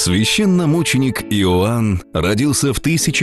Священномученик Иоанн родился в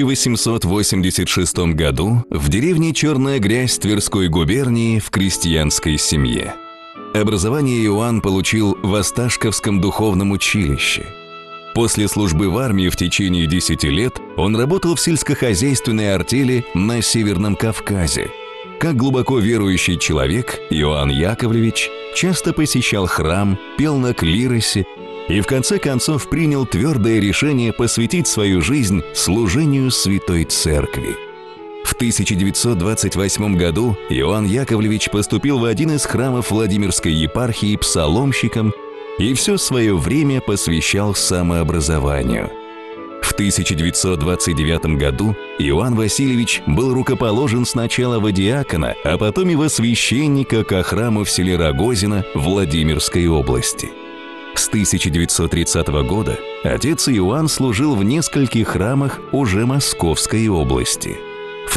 1886 году в деревне Черная Грязь Тверской губернии в крестьянской семье. Образование Иоанн получил в Осташковском духовном училище. После службы в армии в течение 10 лет он работал в сельскохозяйственной артели на Северном Кавказе. Как глубоко верующий человек, Иоанн Яковлевич часто посещал храм, пел на клиросе и в конце концов принял твердое решение посвятить свою жизнь служению Святой Церкви. В 1928 году Иоанн Яковлевич поступил в один из храмов Владимирской епархии псаломщиком и все свое время посвящал самообразованию. В 1929 году Иоанн Васильевич был рукоположен сначала во диакона, а потом и во священника ко храму в селе Рогозино Владимирской области. С 1930 года отец Иоанн служил в нескольких храмах уже Московской области. В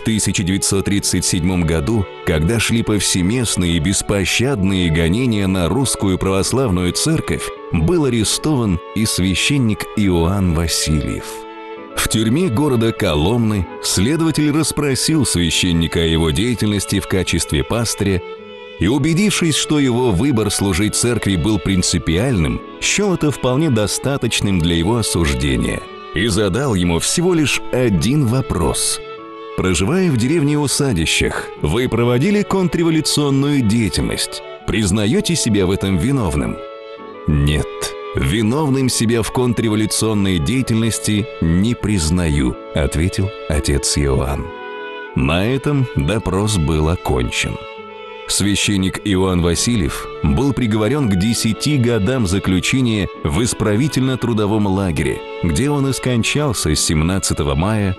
1937 году, когда шли повсеместные и беспощадные гонения на русскую православную церковь, был арестован и священник Иоанн Васильев. В тюрьме города Коломны следователь расспросил священника о его деятельности в качестве пастыря и, убедившись, что его выбор служить церкви был принципиальным, счел это вполне достаточным для его осуждения и задал ему всего лишь один вопрос. Проживая в деревне Усадищах, вы проводили контрреволюционную деятельность. Признаете себя в этом виновным? Нет, виновным себя в контрреволюционной деятельности не признаю, ответил отец Иоанн. На этом допрос был окончен. Священник Иоанн Васильев был приговорен к 10 годам заключения в исправительно-трудовом лагере, где он и скончался 17 мая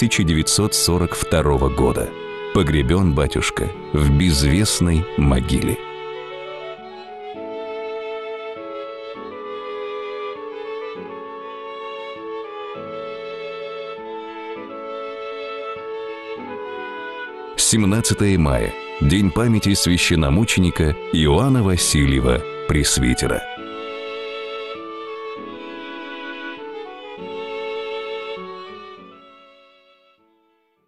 1942 года. Погребен батюшка в безвестной могиле. «17 мая. День памяти священномученика Иоанна Васильева, пресвитера».